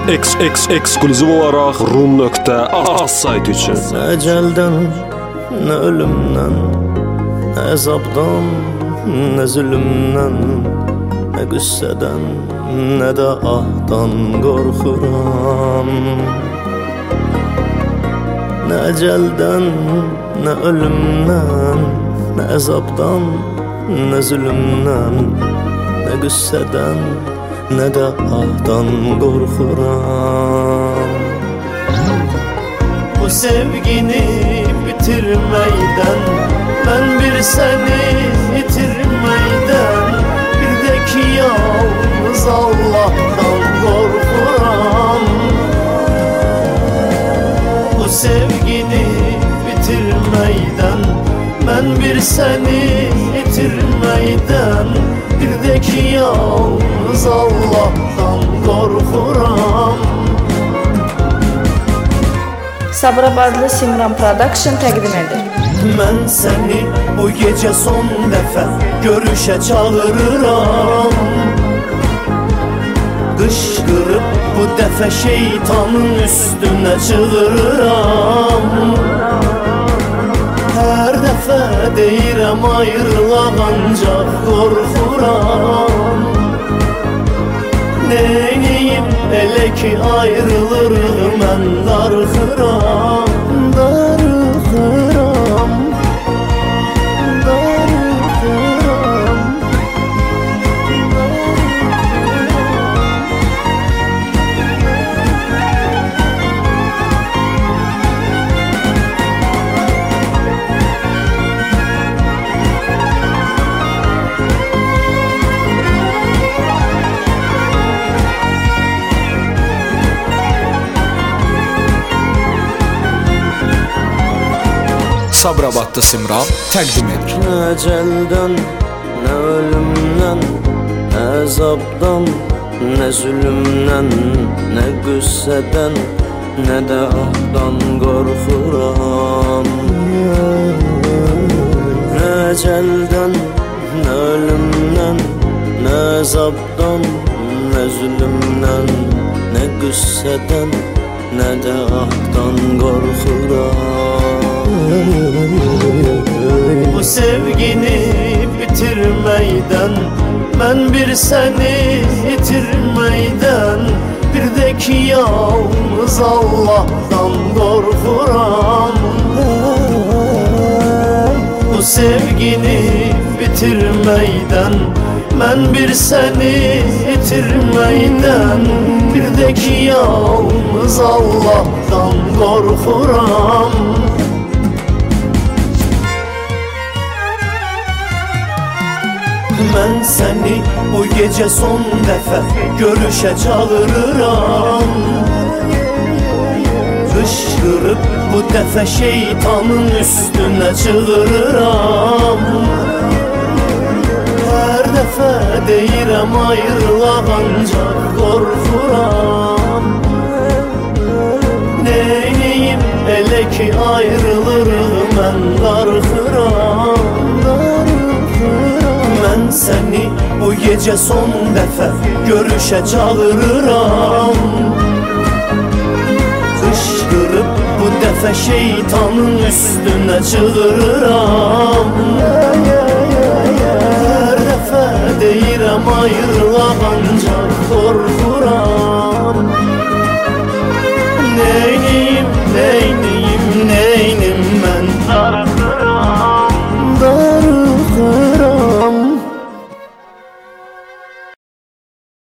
Ekskluziv olarak rum.az saytı için. Ecelden, ne ölümden, ne azaptan, ne zulümden, ne qüssədən, ne de ahdan qorxuram. Ne ecelden, ne ölümden, ne azaptan, ne zulümden, ne qüssədən, ne de ahdan qorxuram. Bu sevgini bitirmeyden, ben bir seni yitirmeyden, bir de ki yalnız Allah'tan korkuram. Bu sevgini bitirmeyden, ben bir seni yitirmeyden, bir de ki yalnız Allah'tan korkuram. Sabirabadlı Simran Production təqdim edir. Mən səni bu gecə son dəfə görüşə çağırıram. Qışqırıb bu dəfə şeytanın üstünə çığırıram. Hər dəfə deyirəm ayrılaq ancaq qorxuram. Neyniyim elə ki ayrılırıq mən darxıram. Darxıram, darxıram. Sabirabadlı Simran təqdim edir. Ne ecelden, ne ölümden, ne azaptan, ne zulümden, ne qüssədən, ne de ahdan qorxuram. Ne ecelden, ne ölümden, ne azaptan, ne zulümden, ne qüssədən, ne de ahdan qorxuram. Bu sevgini bitirmeyden, ben bir seni yitirmeyden, bir de ki yalnız Allah'tan korkuram. Bu sevgini bitirmeyden, ben bir seni yitirmeyden, bir de ki yalnız Allah'tan korkuram. Mən səni bu gecə son dəfə görüşə çağırıram. Qışqırıb bu dəfə şeytanın üstünə çığırıram. Hər dəfə deyirəm ayrılaq ancaq qorxuram. Neyniyim elə ki ayrılırıq mən darxıram. Mən səni bu gecə son dəfə görüşə çağırıram. Qışqırıb bu dəfə şeytanın üstünə çığırıram.